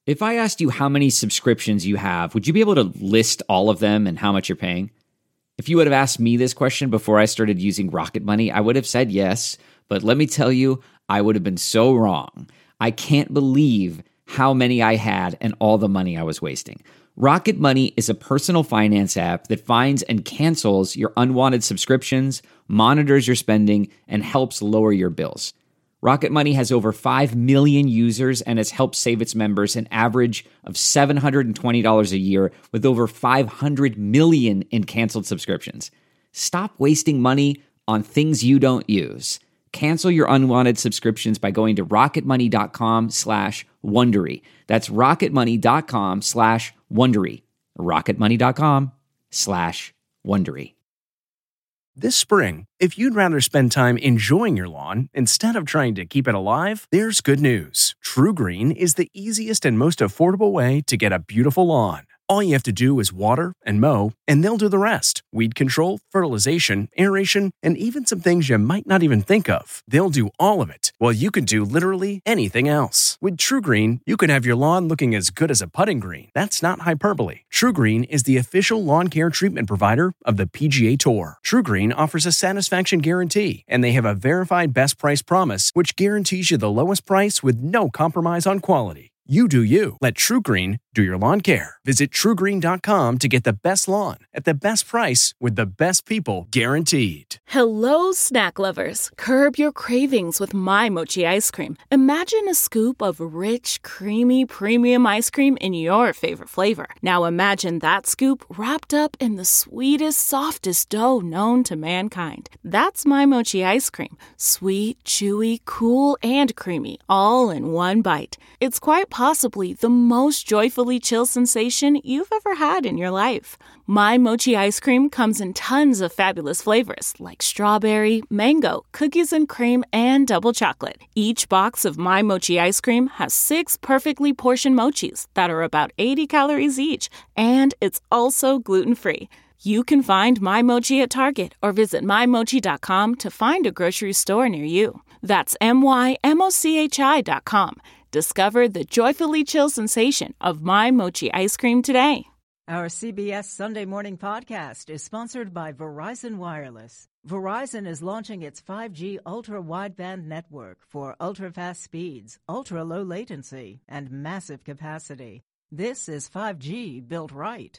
If I asked you how many subscriptions you have, would you be able to list all of them and how much you're paying? If you would have asked me this question before I started using Rocket Money, I would have said yes, but let me tell you, I would have been so wrong. I can't believe how many I had and all the money I was wasting. Rocket Money is a personal finance app that finds and cancels your unwanted subscriptions, monitors your spending, and helps lower your bills. Rocket Money has over 5 million users and has helped save its members an average of $720 a year with over 500 million in canceled subscriptions. Stop wasting money on things you don't use. Cancel your unwanted subscriptions by going to rocketmoney.com/Wondery. That's rocketmoney.com/Wondery. rocketmoney.com/Wondery. This spring, if you'd rather spend time enjoying your lawn instead of trying to keep it alive, there's good news. TruGreen is the easiest and most affordable way to get a beautiful lawn. All you have to do is water and mow, and they'll do the rest. Weed control, fertilization, aeration, and even some things you might not even think of. They'll do all of it, while you can do literally anything else. With TruGreen, you can have your lawn looking as good as a putting green. That's not hyperbole. TruGreen is the official lawn care treatment provider of the PGA Tour. TruGreen offers a satisfaction guarantee, and they have a verified best price promise, which guarantees you the lowest price with no compromise on quality. You do you. Let TruGreen do your lawn care. Visit TruGreen.com to get the best lawn at the best price with the best people guaranteed. Hello, snack lovers. Curb your cravings with My Mochi ice cream. Imagine a scoop of rich, creamy, premium ice cream in your favorite flavor. Now imagine that scoop wrapped up in the sweetest, softest dough known to mankind. That's My Mochi ice cream. Sweet, chewy, cool, and creamy, all in one bite. It's quite possibly the most joyfully chill sensation you've ever had in your life. My Mochi ice cream comes in tons of fabulous flavors like strawberry, mango, cookies and cream, and double chocolate. Each box of My Mochi ice cream has 6 perfectly portioned mochis that are about 80 calories each, and it's also gluten-free. You can find My Mochi at Target or visit mymochi.com to find a grocery store near you. That's mymochi.com. Discover the joyfully chill sensation of My Mochi ice cream today. Our CBS Sunday Morning Podcast is sponsored by Verizon Wireless. Verizon is launching its 5G ultra-wideband network for ultra-fast speeds, ultra-low latency, and massive capacity. This is 5G built right.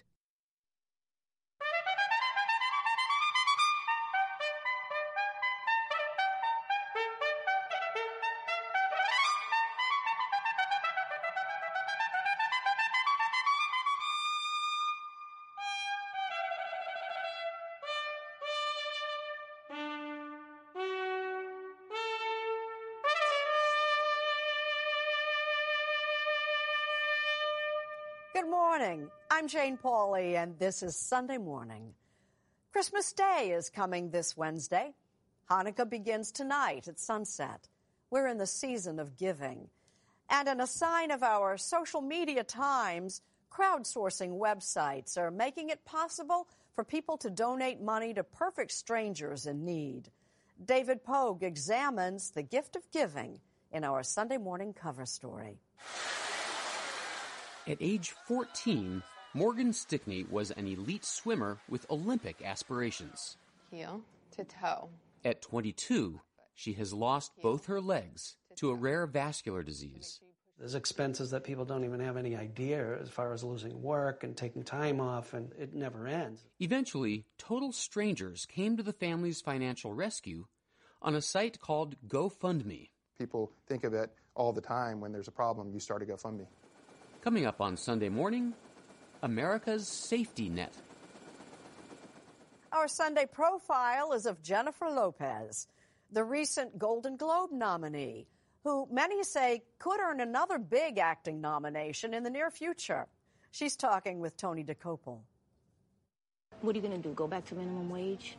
Good morning. I'm Jane Pauley, and this is Sunday Morning. Christmas Day is coming this Wednesday. Hanukkah begins tonight at sunset. We're in the season of giving. And in a sign of our social media times, crowdsourcing websites are making it possible for people to donate money to perfect strangers in need. David Pogue examines the gift of giving in our Sunday Morning cover story. At age 14, Morgan Stickney was an elite swimmer with Olympic aspirations. Heel to toe. At 22, she has lost both her legs to a rare vascular disease. There's expenses that people don't even have any idea as far as losing work and taking time off, and it never ends. Eventually, total strangers came to the family's financial rescue on a site called GoFundMe. People think of it all the time. When there's a problem, you start a GoFundMe. Coming up on Sunday Morning, America's safety net. Our Sunday profile is of Jennifer Lopez, the recent Golden Globe nominee, who many say could earn another big acting nomination in the near future. She's talking with Tony DeCopel. What are you going to do, go back to minimum wage?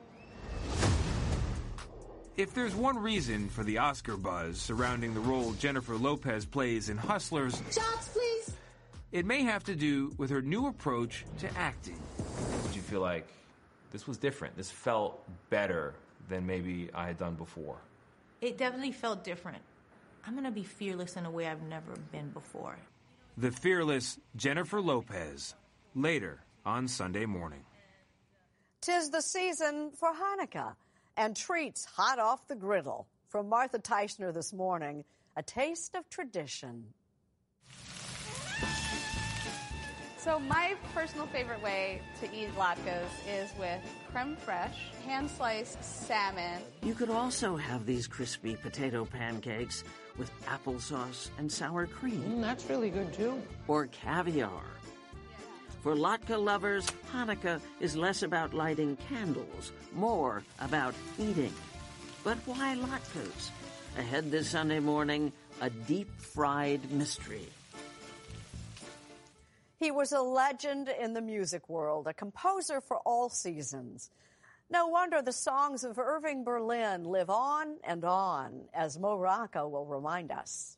If there's one reason for the Oscar buzz surrounding the role Jennifer Lopez plays in Hustlers, Shots, please. It may have to do with her new approach to acting. Did you feel like this was different? This felt better than maybe I had done before? It definitely felt different. I'm going to be fearless in a way I've never been before. the fearless Jennifer Lopez, later on Sunday morning. 'Tis the season for Hanukkah and treats hot off the griddle. From Martha Teichner this morning, a taste of tradition. So my personal favorite way to eat latkes is with creme fraiche, hand-sliced salmon. You could also have these crispy potato pancakes with applesauce and sour cream. That's really good, too. Or caviar. For latke lovers, Hanukkah is less about lighting candles, more about eating. But why latkes? Ahead this Sunday morning, a deep-fried mystery. He was a legend in the music world, a composer for all seasons. No wonder the songs of Irving Berlin live on, as Mo Rocca will remind us.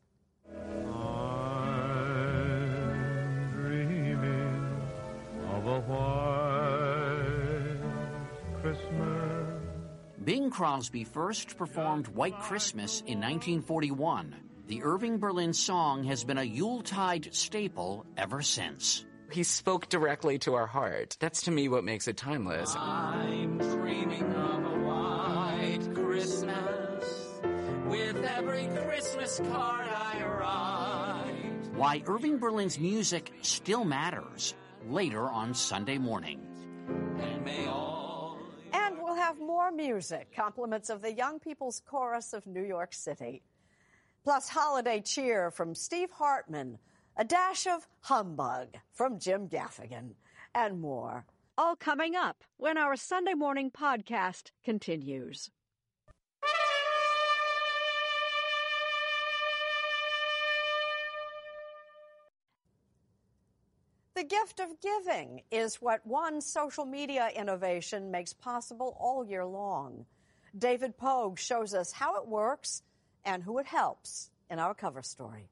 I'm dreaming of a white Christmas. Bing Crosby first performed White Christmas in 1941. The Irving Berlin song has been a Yuletide staple ever since. He spoke directly to our heart. That's to me what makes it timeless. I'm dreaming of a white Christmas with every Christmas card I write. Why Irving Berlin's music still matters, later on Sunday morning. And we'll have more music, compliments of the Young People's Chorus of New York City. Plus holiday cheer from Steve Hartman, a dash of humbug from Jim Gaffigan, and more. All coming up when our Sunday morning podcast continues. The gift of giving is what one social media innovation makes possible all year long. David Pogue shows us how it works and who it helps in our cover story.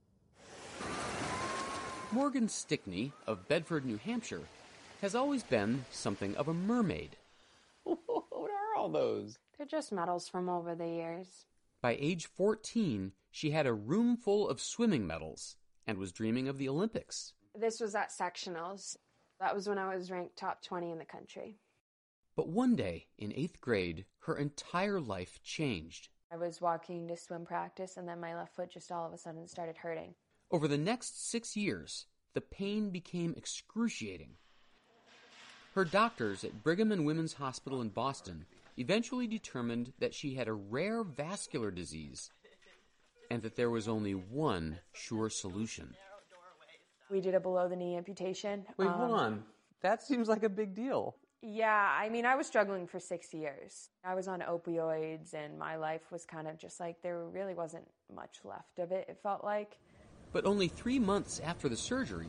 Morgan Stickney of Bedford, New Hampshire, has always been something of a mermaid. What are all those? They're just medals from over the years. By age 14, she had a room full of swimming medals and was dreaming of the Olympics. This was at sectionals. That was when I was ranked top 20 in the country. But one day, in 8th grade, her entire life changed. I was walking to swim practice, and then my left foot just all of a sudden started hurting. Over the next 6 years, the pain became excruciating. Her doctors at Brigham and Women's Hospital in Boston eventually determined that she had a rare vascular disease and that there was only one sure solution. We did a below-the-knee amputation. Wait, hold on. That seems like a big deal. Yeah, I mean, I was struggling for 6 years. I was on opioids, and my life was kind of just like there really wasn't much left of it, it felt like. But only 3 months after the surgery,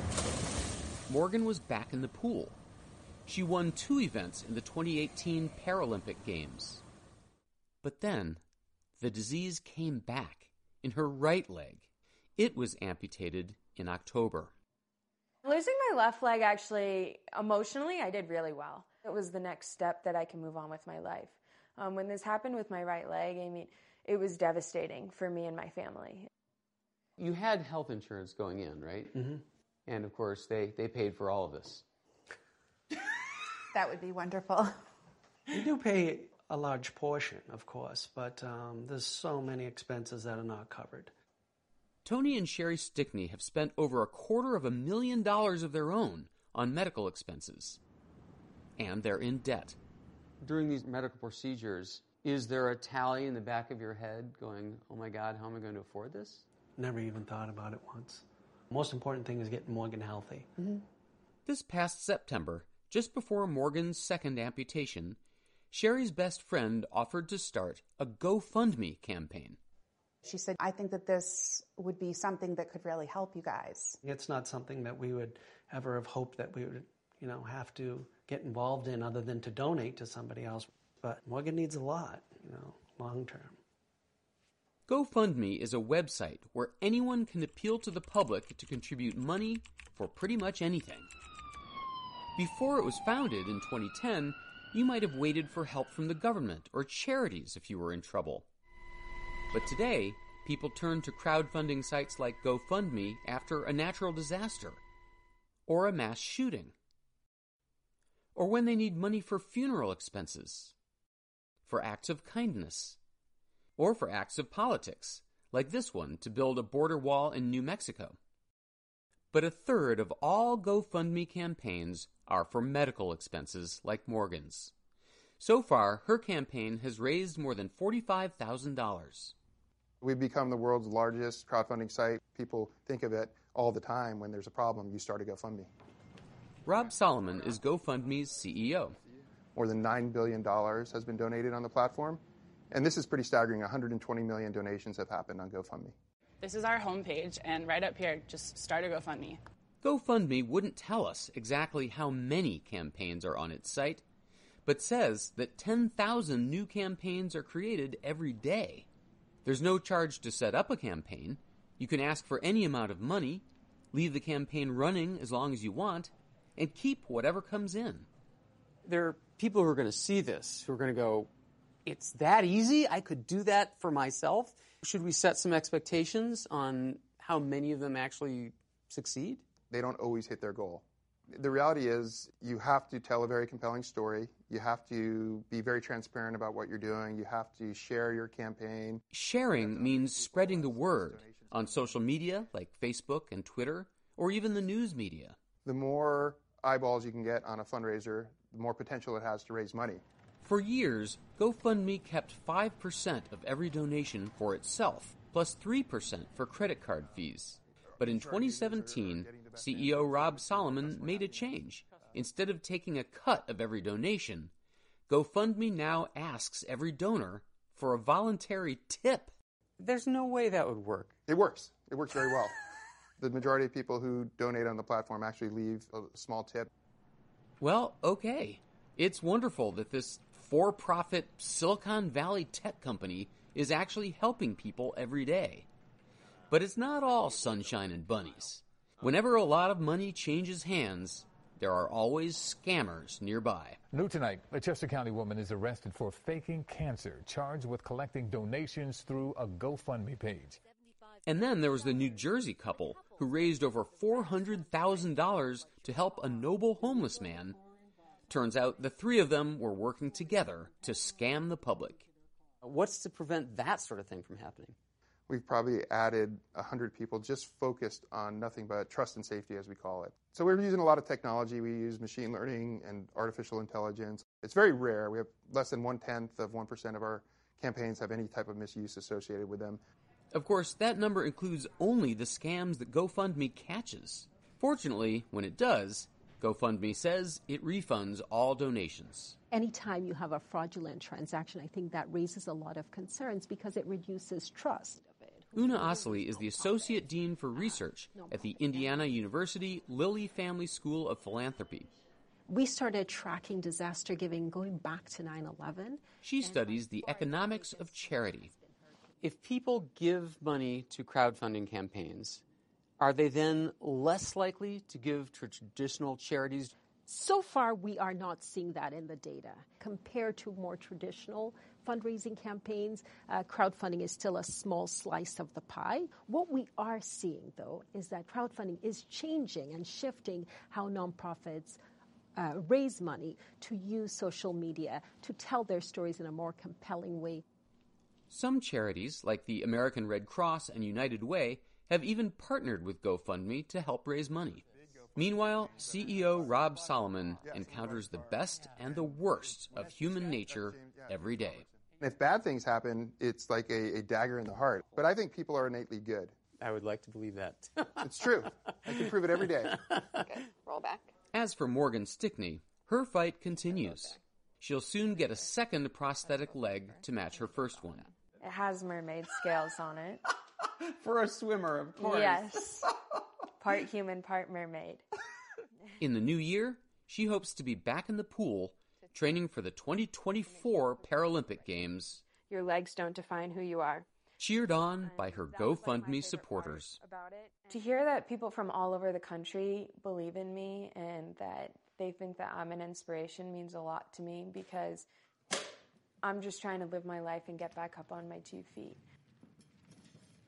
Morgan was back in the pool. She won 2 events in the 2018 Paralympic Games. But then, the disease came back in her right leg. It was amputated in October. Losing my left leg, actually, emotionally, I did really well. It was the next step that I can move on with my life. When this happened with my right leg, I mean, it was devastating for me and my family. You had health insurance going in, right? Mm-hmm. And, of course, they paid for all of this. That would be wonderful. We do pay a large portion, of course, but there's so many expenses that are not covered. Tony and Sherry Stickney have spent over $250,000 of their own on medical expenses. And they're in debt. During these medical procedures, is there a tally in the back of your head going, oh my God, how am I going to afford this? Never even thought about it once. Most important thing is getting Morgan healthy. Mm-hmm. This past September, just before Morgan's second amputation, Sherry's best friend offered to start a GoFundMe campaign. She said, I think that this would be something that could really help you guys. It's not something that we would ever have hoped that we would, have to get involved in other than to donate to somebody else. But Morgan needs a lot, long term. GoFundMe is a website where anyone can appeal to the public to contribute money for pretty much anything. Before it was founded in 2010, you might have waited for help from the government or charities if you were in trouble. But today, people turn to crowdfunding sites like GoFundMe after a natural disaster, or a mass shooting, or when they need money for funeral expenses, for acts of kindness, or for acts of politics, like this one to build a border wall in New Mexico. But a third of all GoFundMe campaigns are for medical expenses like Morgan's. So far, her campaign has raised more than $45,000. We've become the world's largest crowdfunding site. People think of it all the time. When there's a problem, you start a GoFundMe. Rob Solomon is GoFundMe's CEO. More than $9 billion has been donated on the platform. And this is pretty staggering. 120 million donations have happened on GoFundMe. This is our homepage, and right up here, just start a GoFundMe. GoFundMe wouldn't tell us exactly how many campaigns are on its site, but says that 10,000 new campaigns are created every day. There's no charge to set up a campaign. You can ask for any amount of money, leave the campaign running as long as you want, and keep whatever comes in. There are people who are going to see this, who are going to go, it's that easy? I could do that for myself? Should we set some expectations on how many of them actually succeed? They don't always hit their goal. The reality is you have to tell a very compelling story. You have to be very transparent about what you're doing. You have to share your campaign. Sharing means spreading the word on social media like Facebook and Twitter, or even the news media. The more eyeballs you can get on a fundraiser, the more potential it has to raise money. For years, GoFundMe kept 5% of every donation for itself, plus 3% for credit card fees. But in 2017, CEO Rob Solomon made a change. Instead of taking a cut of every donation, GoFundMe now asks every donor for a voluntary tip. There's no way that would work. It works. It works very well. The majority of people who donate on the platform actually leave a small tip. Well, okay. It's wonderful that this for-profit Silicon Valley tech company is actually helping people every day. But it's not all sunshine and bunnies. Whenever a lot of money changes hands, there are always scammers nearby. New tonight, a Chester County woman is arrested for faking cancer, charged with collecting donations through a GoFundMe page. And then there was the New Jersey couple who raised over $400,000 to help a noble homeless man. Turns out the three of them were working together to scam the public. What's to prevent that sort of thing from happening? We've probably added 100 people just focused on nothing but trust and safety, as we call it. So we're using a lot of technology. We use machine learning and artificial intelligence. It's very rare. We have less than 0.1% of our campaigns have any type of misuse associated with them. Of course, that number includes only the scams that GoFundMe catches. Fortunately, when it does, GoFundMe says it refunds all donations. Anytime you have a fraudulent transaction, I think that raises a lot of concerns because it reduces trust. Una Osley is the Associate Dean for Research at the Indiana University Lilly Family School of Philanthropy. We started tracking disaster giving going back to 9/11. She studies the economics of charity. If people give money to crowdfunding campaigns, are they then less likely to give to traditional charities? So far, we are not seeing that in the data. Compared to more traditional fundraising campaigns, crowdfunding is still a small slice of the pie. What we are seeing, though, is that crowdfunding is changing and shifting how nonprofits raise money to use social media to tell their stories in a more compelling way. Some charities, like the American Red Cross and United Way, have even partnered with GoFundMe to help raise money. Meanwhile, CEO Rob Solomon encounters the best and the worst of human nature every day. If bad things happen, it's like a dagger in the heart. But I think people are innately good. I would like to believe that. It's true. I can prove it every day. Okay, roll back. As for Morgan Stickney, her fight continues. She'll soon get a second prosthetic leg to match her first one. It has mermaid scales on it. For a swimmer, of course. Yes. Part human, part mermaid. In the new year, she hopes to be back in the pool, training for the 2024 Paralympic Games. Your legs don't define who you are. Cheered on by her GoFundMe supporters. To hear that people from all over the country believe in me and that they think that I'm an inspiration means a lot to me because I'm just trying to live my life and get back up on my 2 feet.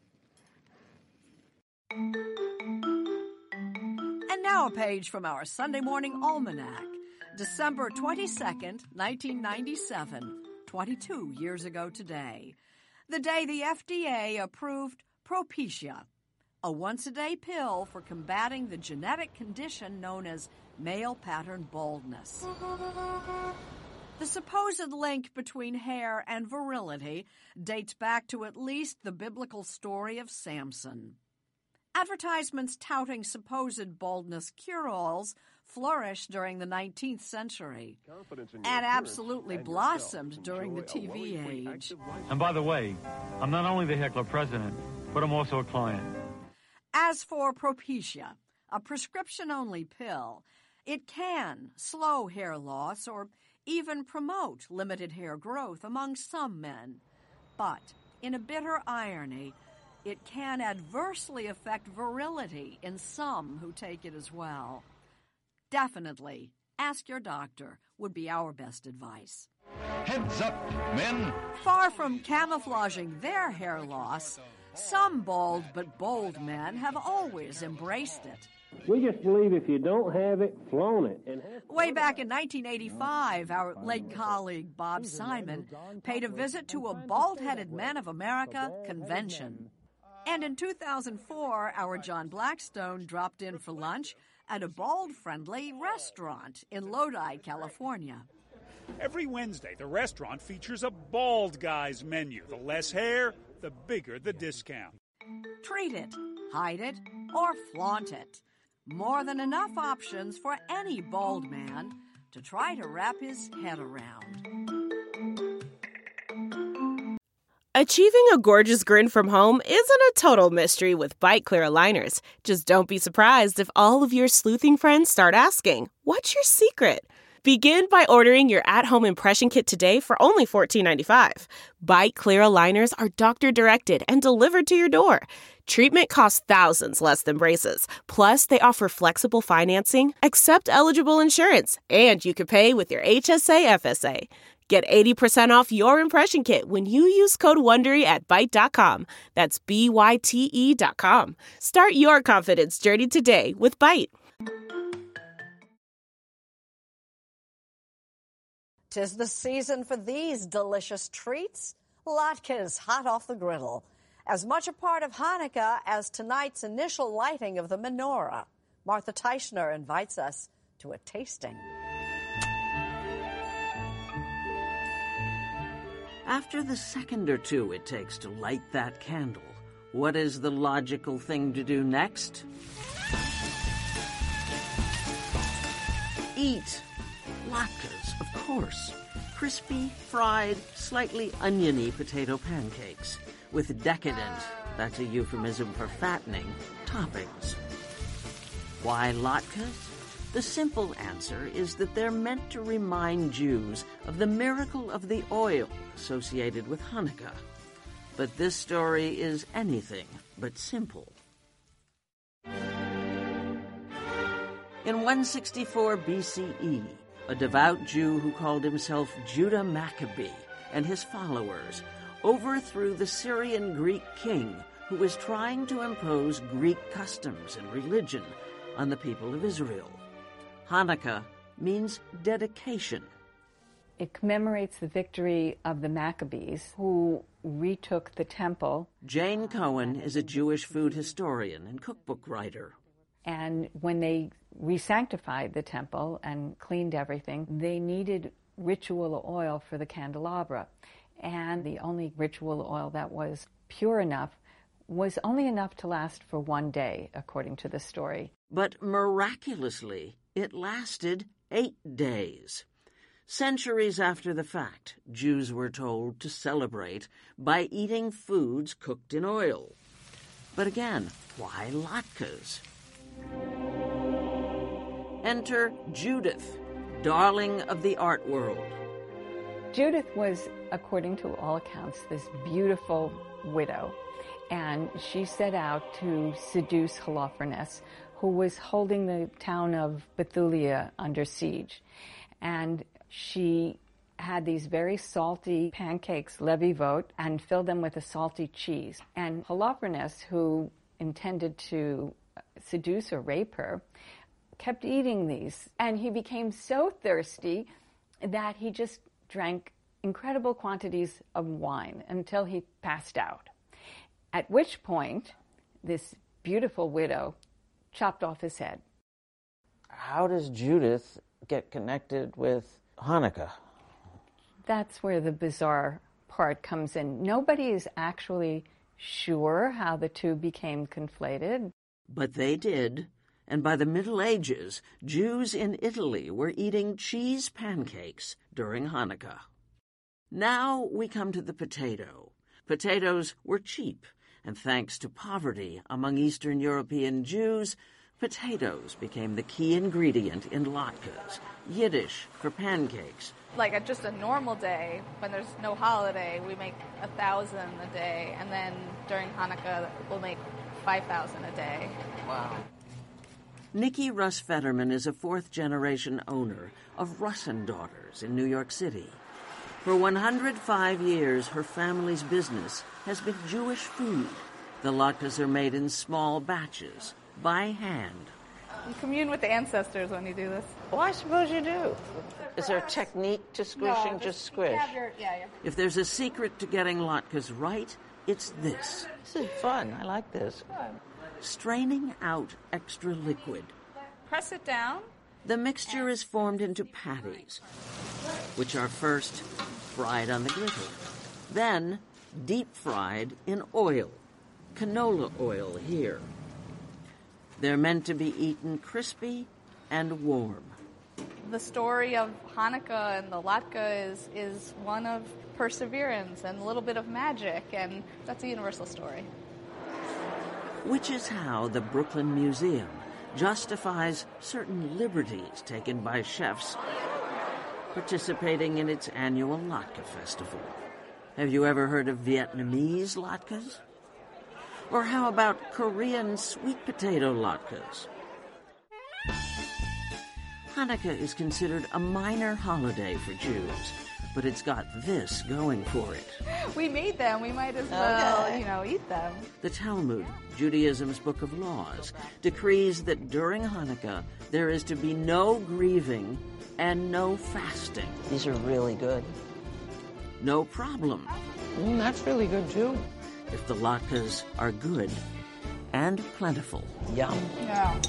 And now a page from our Sunday Morning Almanac, December 22nd, 1997, 22 years ago today. The day the FDA approved Propecia, a once-a-day pill for combating the genetic condition known as male pattern baldness. The supposed link between hair and virility dates back to at least the biblical story of Samson. Advertisements touting supposed baldness cure-alls flourished during the 19th century and absolutely blossomed during the TV age. And by the way, I'm not only the Heckler president, but I'm also a client. As for Propecia, a prescription-only pill, it can slow hair loss or even promote limited hair growth among some men. But, in a bitter irony, it can adversely affect virility in some who take it as well. Definitely, ask your doctor would be our best advice. Heads up, men! Far from camouflaging their hair loss, some bald but bold men have always embraced it. We just believe if you don't have it, flaunt it. Way back in 1985, our late colleague Bob Simon paid a visit to a Bald-Headed Men of America convention. And in 2004, our John Blackstone dropped in for lunch at a bald-friendly restaurant in Lodi, California. Every Wednesday, the restaurant features a bald guy's menu. The less hair, the bigger the discount. Treat it, hide it, or flaunt it. More than enough options for any bald man to try to wrap his head around. Achieving a gorgeous grin from home isn't a total mystery with Byte Clear aligners. Just don't be surprised if all of your sleuthing friends start asking, "What's your secret?" Begin by ordering your at-home impression kit today for only $14.95. Byte Clear aligners are doctor-directed and delivered to your door. Treatment costs thousands less than braces. Plus, they offer flexible financing, accept eligible insurance, and you can pay with your HSA FSA. Get 80% off your impression kit when you use code WONDERY at Byte.com. That's BYTE.com. Start your confidence journey today with Byte. 'Tis the season for these delicious treats. Latkes hot off the griddle. As much a part of Hanukkah as tonight's initial lighting of the menorah. Martha Teichner invites us to a tasting. After the second or two it takes to light that candle, what is the logical thing to do next? Eat. Latkes, of course. Crispy, fried, slightly oniony potato pancakes with decadent, that's a euphemism for fattening, toppings. Why latkes? The simple answer is that they're meant to remind Jews of the miracle of the oil associated with Hanukkah. But this story is anything but simple. In 164 BCE, a devout Jew who called himself Judah Maccabee and his followers overthrew the Syrian Greek king who was trying to impose Greek customs and religion on the people of Israel. Hanukkah means dedication. It commemorates the victory of the Maccabees, who retook the temple. Jane Cohen is a Jewish food historian and cookbook writer. And when they re-sanctified the temple and cleaned everything, they needed ritual oil for the candelabra. And the only ritual oil that was pure enough was only enough to last for one day, according to the story. But miraculously, it lasted 8 days. Centuries after the fact, Jews were told to celebrate by eating foods cooked in oil. But again, why latkes? Enter Judith, darling of the art world. Judith was, according to all accounts, this beautiful widow, and she set out to seduce Holofernes, who was holding the town of Bethulia under siege. And she had these very salty pancakes, levivote, and filled them with a salty cheese. And Holofernes, who intended to seduce or rape her, kept eating these. And he became so thirsty that he just drank incredible quantities of wine until he passed out. At which point, this beautiful widow chopped off his head. How does Judith get connected with Hanukkah? That's where the bizarre part comes in. Nobody is actually sure how the two became conflated. But they did, and by the Middle Ages, Jews in Italy were eating cheese pancakes during Hanukkah. Now we come to the potato. Potatoes were cheap, and thanks to poverty among Eastern European Jews, potatoes became the key ingredient in latkes, Yiddish for pancakes. Like at just a normal day, when there's no holiday, we make 1,000 a day, and then during Hanukkah, we'll make 5,000 a day. Wow. Nikki Russ Fetterman is a fourth-generation owner of Russin Daughters in New York City. For 105 years, her family's business has been Jewish food. The latkes are made in small batches, by hand. You commune with the ancestors when you do this. Well, I suppose you do. Is there a technique to squishing? No, just squish? If there's a secret to getting latkes right, it's this. This is fun. I like this. Straining out extra liquid. Press it down. The mixture is formed into patties, which are first fried on the griddle, then deep fried in oil, canola oil here. They're meant to be eaten crispy and warm. The story of Hanukkah and the latke is one of perseverance and a little bit of magic, and that's a universal story. Which is how the Brooklyn Museum justifies certain liberties taken by chefs participating in its annual latke festival. Have you ever heard of Vietnamese latkes? Or how about Korean sweet potato latkes? Hanukkah is considered a minor holiday for Jews, but it's got this going for it. We made them. We might as well, eat them. The Talmud, Judaism's book of laws, decrees that during Hanukkah there is to be no grieving and no fasting. These are really good. No problem. That's really good, too. If the latkes are good and plentiful. Yum. Yeah.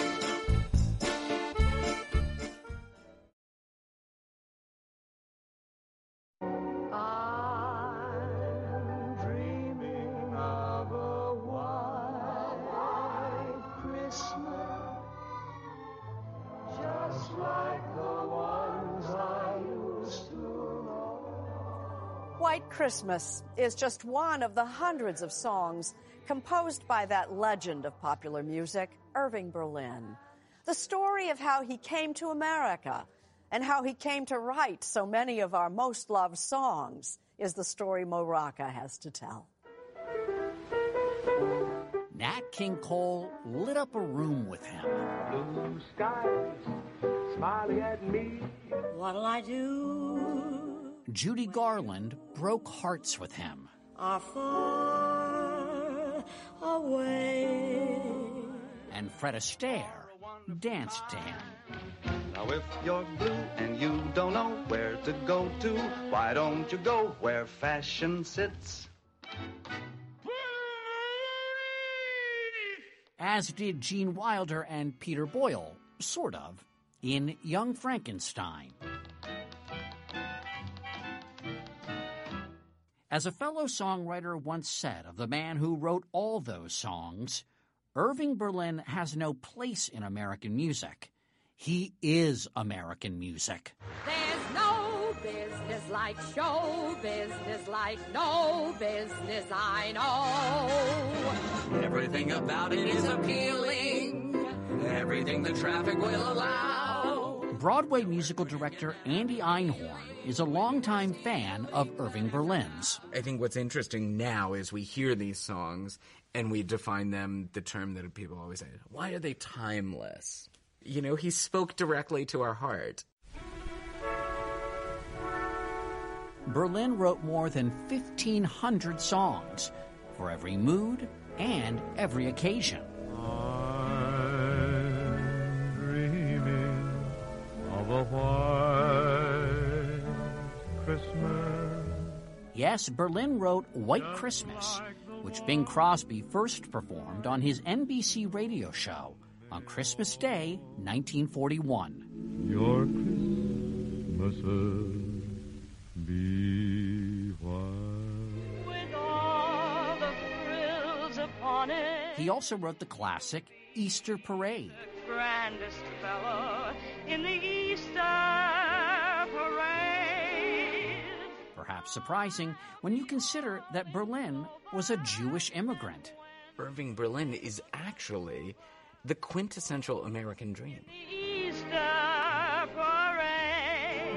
White Christmas is just one of the hundreds of songs composed by that legend of popular music, Irving Berlin. The story of how he came to America and how he came to write so many of our most loved songs is the story Mo Rocca has to tell. Nat King Cole lit up a room with him. Blue skies, smiling at me. What'll I do? Judy Garland broke hearts with him. Are far away. And Fred Astaire danced to him. Now if you're blue and you don't know where to go to, why don't you go where fashion sits? As did Gene Wilder and Peter Boyle, sort of, in Young Frankenstein. As a fellow songwriter once said of the man who wrote all those songs, Irving Berlin has no place in American music. He is American music. There's no business like show business, like no business I know. Everything about it is appealing. Everything the traffic will allow. Broadway musical director Andy Einhorn is a longtime fan of Irving Berlin's. I think what's interesting now is we hear these songs and we define them, the term that people always say, why are they timeless? You know, he spoke directly to our heart. Berlin wrote more than 1,500 songs for every mood, and every occasion. I'm dreaming of a white Christmas. Yes, Berlin wrote White Christmas, which Bing Crosby first performed on his NBC radio show on Christmas Day, 1941. Your Christmases be white. With all the frills upon it. He also wrote the classic Easter Parade. Grandest fellow in the Easter parade. Perhaps surprising when you consider that Berlin was a Jewish immigrant. Irving Berlin is actually the quintessential American dream. Easter parade.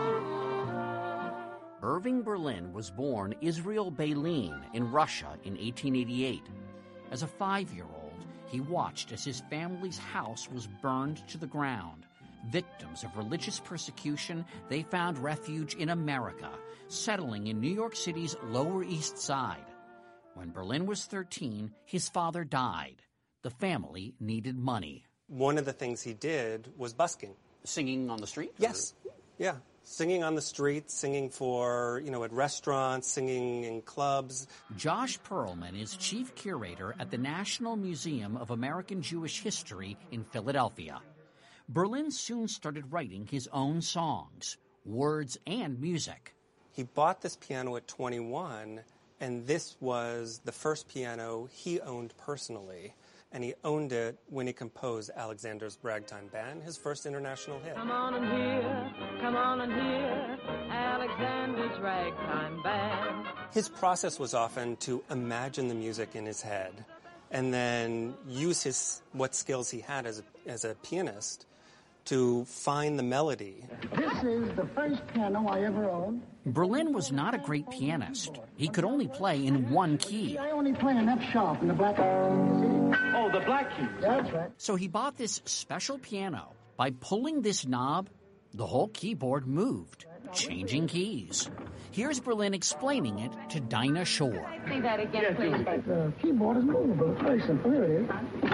Irving Berlin was born Israel Bailin in Russia in 1888. As a 5-year-old, he watched as his family's house was burned to the ground. Victims of religious persecution, they found refuge in America, settling in New York City's Lower East Side. When Berlin was 13, his father died. The family needed money. One of the things he did was busking. Singing on the street? Yes. Yeah. Singing on the street, singing for, at restaurants, singing in clubs. Josh Perlman is chief curator at the National Museum of American Jewish History in Philadelphia. Berlin soon started writing his own songs, words and music. He bought this piano at 21, and this was the first piano he owned personally. And he owned it when he composed Alexander's Ragtime Band, his first international hit. Come on and hear Alexander's Ragtime Band. His process was often to imagine the music in his head and then use what skills he had as a pianist to find the melody. This is the first piano I ever owned. Berlin was not a great pianist. He could only play in one key. I only play an F sharp in the black key. Oh, the black key. That's right. So he bought this special piano. By pulling this knob, the whole keyboard moved, changing keys. Here's Berlin explaining it to Dinah Shore. Say that again, please. The keyboard is movable. It's very simple. Here it is.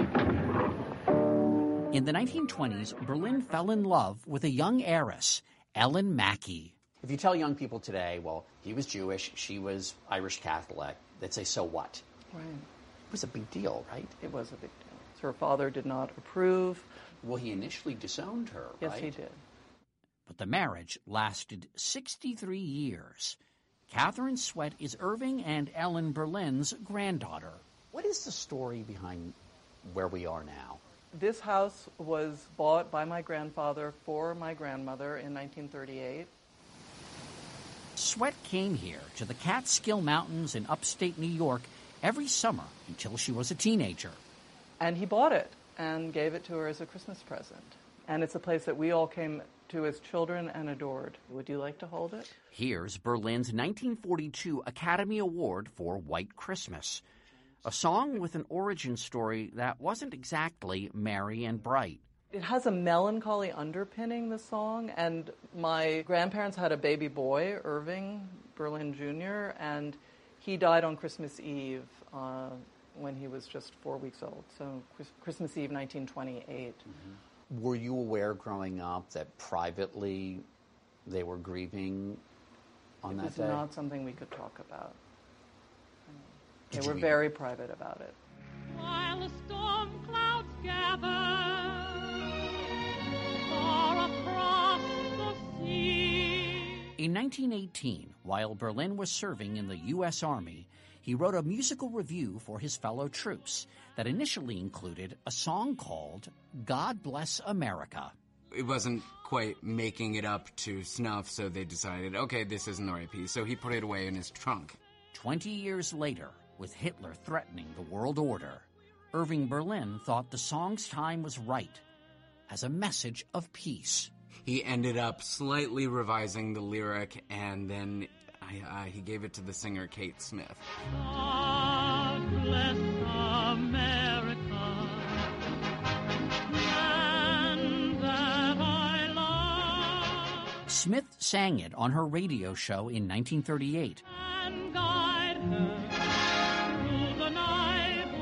In the 1920s, Berlin fell in love with a young heiress, Ellen Mackey. If you tell young people today, well, he was Jewish, she was Irish Catholic, they'd say, so what? Right. It was a big deal, right? It was a big deal. Her father did not approve. Well, he initially disowned her, yes, right? Yes, he did. But the marriage lasted 63 years. Catherine Sweat is Irving and Ellen Berlin's granddaughter. What is the story behind where we are now? This house was bought by my grandfather for my grandmother in 1938. Sweat came here to the Catskill Mountains in upstate New York every summer until she was a teenager. And he bought it and gave it to her as a Christmas present. And it's a place that we all came to as children and adored. Would you like to hold it? Here's Berlin's 1942 Academy Award for White Christmas, a song with an origin story that wasn't exactly merry and bright. It has a melancholy underpinning, the song, and my grandparents had a baby boy, Irving Berlin Jr., and he died on Christmas Eve when he was just 4 weeks old, so Christmas Eve, 1928. Mm-hmm. Were you aware growing up that privately they were grieving on that day? It was not something we could talk about. They were very private about it. While the storm clouds gather far across the sea. In 1918, while Berlin was serving in the U.S. Army, he wrote a musical review for his fellow troops that initially included a song called God Bless America. It wasn't quite making it up to snuff, so they decided, okay, this isn't the right piece, so he put it away in his trunk. 20 years later, with Hitler threatening the world order, Irving Berlin thought the song's time was right as a message of peace. He ended up slightly revising the lyric, and then he gave it to the singer Kate Smith. God bless America, land that I love. Smith sang it on her radio show in 1938. And guide her through the night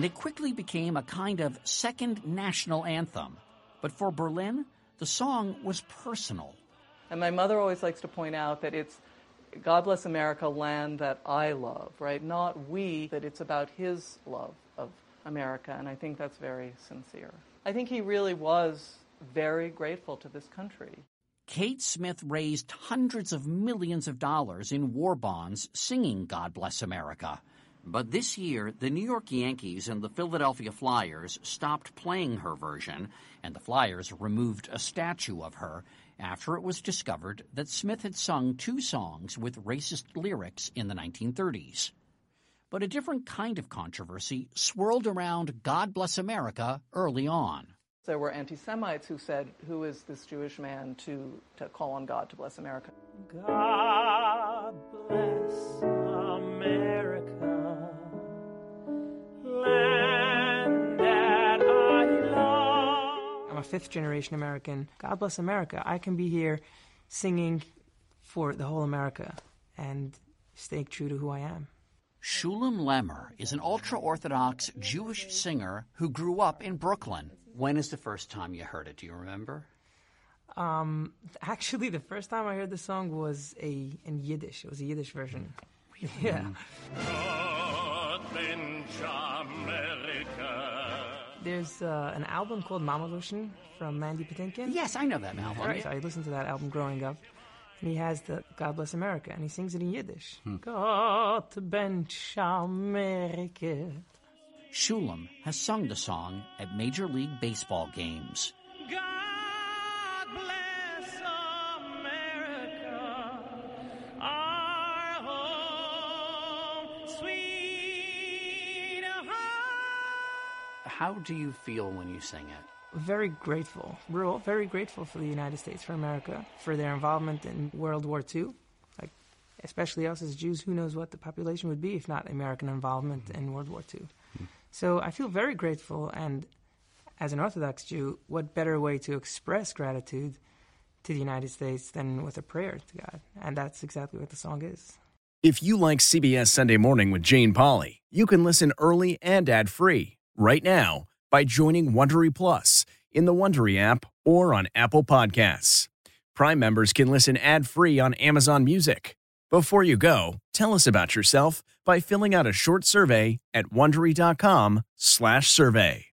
and it quickly became a kind of second national anthem. But for Berlin, the song was personal. And my mother always likes to point out that it's God Bless America, land that I love, right? Not we, that it's about his love of America, and I think that's very sincere. I think he really was very grateful to this country. Kate Smith raised hundreds of millions of dollars in war bonds singing God Bless America. But this year, the New York Yankees and the Philadelphia Flyers stopped playing her version, and the Flyers removed a statue of her after it was discovered that Smith had sung 2 songs with racist lyrics in the 1930s. But a different kind of controversy swirled around God Bless America early on. There were anti-Semites who said, who is this Jewish man to call on God to bless America? God bless America, land that I love. I'm a 5th-generation American. God bless America. I can be here singing for the whole America and stay true to who I am. Shulam Lemmer is an ultra-Orthodox Jewish singer who grew up in Brooklyn. When is the first time you heard it? Do you remember? Actually, the first time I heard the song was in Yiddish. It was a Yiddish version. Really? Yeah. There's an album called Mamaloshin from Mandy Patinkin. Yes, I know that album. Right, so I listened to that album growing up. And he has the God Bless America, and he sings it in Yiddish. Gott bench America. Shulam has sung the song at Major League Baseball games. God bless America, our home, sweet home. How do you feel when you sing it? Very grateful. We're all very grateful for the United States, for America, for their involvement in World War II. Like, especially us as Jews, who knows what the population would be if not American involvement in World War II. So I feel very grateful, and as an Orthodox Jew, what better way to express gratitude to the United States than with a prayer to God? And that's exactly what the song is. If you like CBS Sunday Morning with Jane Pauley, you can listen early and ad-free right now by joining Wondery Plus in the Wondery app or on Apple Podcasts. Prime members can listen ad-free on Amazon Music. Before you go, tell us about yourself by filling out a short survey at Wondery.com/survey.